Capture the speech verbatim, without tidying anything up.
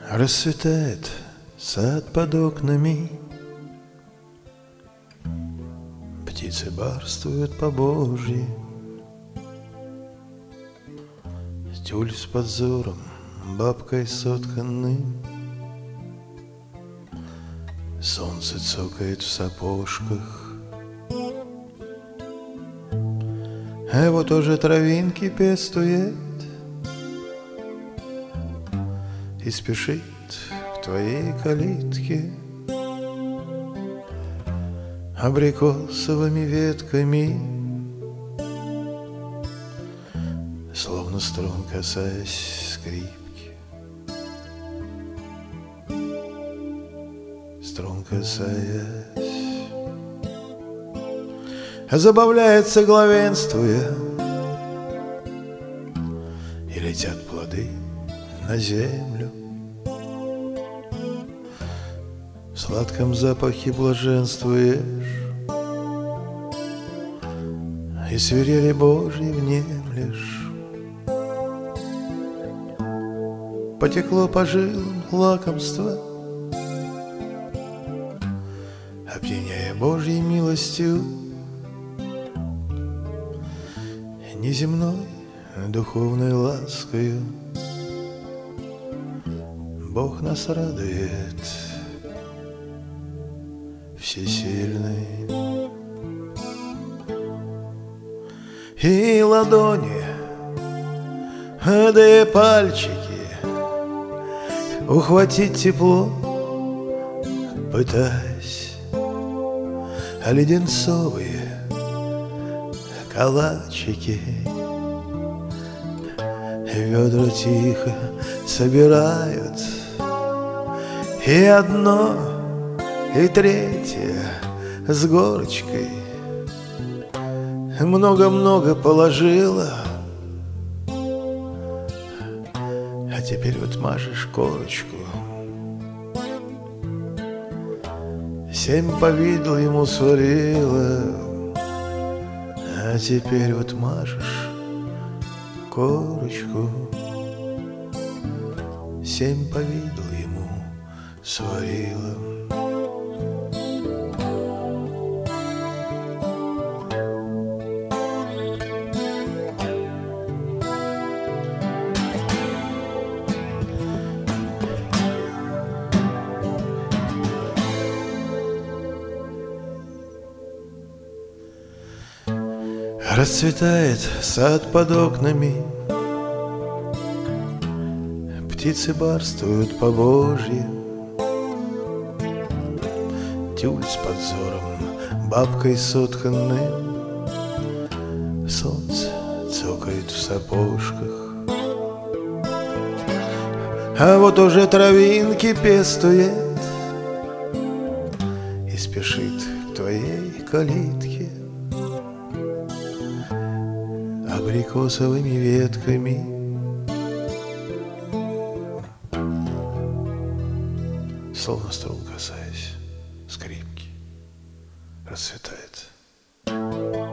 Расцветает сад под окнами, птицы барствуют по-божьи, тюль с подзором, бабкой сотканным, солнце цокает в сапожках. А вот уже травинки пестует и спешит к твоей калитке абрикосовыми ветками, словно струн касаясь скрипки, струн касаясь, забавляется главенствуя, и летят плоды на землю. В сладком запахе блаженствуешь, и свирели Божьей внемлешь. Потекло по жилам лакомство, опьяняя Божьей милостью, неземной духовной ласкою. Бог нас радует, всесильный. И ладони, да и пальчики ухватить тепло, пытаясь, а леденцовые калачики ведра тихо собирают, и одно, и третье с горочкой много-много положила, а теперь вот мажешь корочку. Семь повидл ему сварила, а теперь вот мажешь корочку. Семь повидл ему сварила. Расцветает сад под окнами, птицы барствуют по-божьи, тюль с подзором, бабкой сотканным, солнце цокает в сапожках. А вот уже травинки пестует и спешит к твоей калитке абрикосовыми ветками, словно струн касаясь скрипки, расцветает.